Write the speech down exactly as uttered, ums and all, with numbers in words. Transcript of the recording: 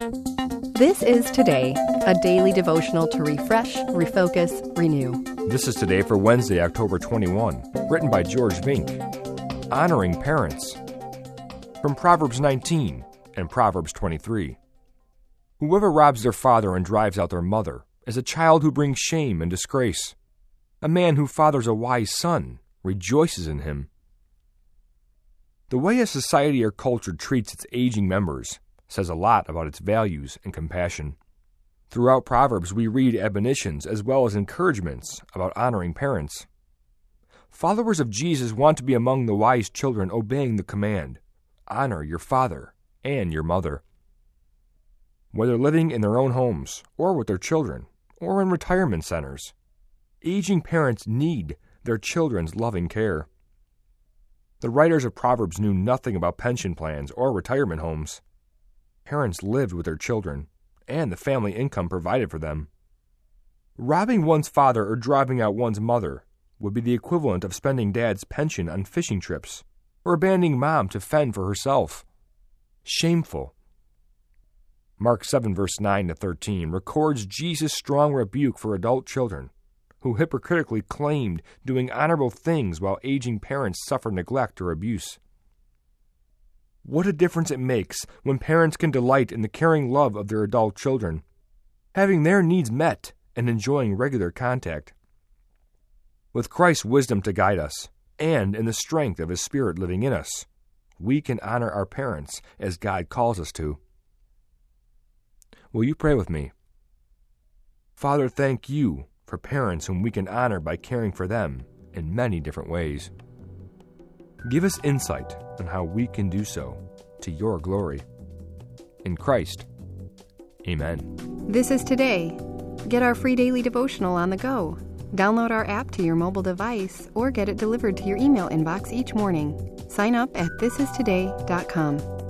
This is Today, a daily devotional to refresh, refocus, renew. This is Today for Wednesday, October twenty-first, written by George Vink. Honoring Parents. From Proverbs nineteen and Proverbs twenty-three. Whoever robs their father and drives out their mother is a child who brings shame and disgrace. A man who fathers a wise son rejoices in him. The way a society or culture treats its aging members says a lot about its values and compassion. Throughout Proverbs, we read admonitions as well as encouragements about honoring parents. Followers of Jesus want to be among the wise children obeying the command, honor your father and your mother. Whether living in their own homes or with their children or in retirement centers, aging parents need their children's loving care. The writers of Proverbs knew nothing about pension plans or retirement homes. Parents lived with their children and the family income provided for them. Robbing one's father or driving out one's mother would be the equivalent of spending dad's pension on fishing trips or abandoning mom to fend for herself. Shameful. Mark seven, verse nine to thirteen records Jesus' strong rebuke for adult children who hypocritically claimed doing honorable things while aging parents suffer neglect or abuse. What a difference it makes when parents can delight in the caring love of their adult children, having their needs met and enjoying regular contact. With Christ's wisdom to guide us, and in the strength of His Spirit living in us, we can honor our parents as God calls us to. Will you pray with me? Father, thank you for parents whom we can honor by caring for them in many different ways. Give us insight on how we can do so to your glory. In Christ, amen. This is Today. Get our free daily devotional on the go. Download our app to your mobile device or get it delivered to your email inbox each morning. Sign up at this is today dot com.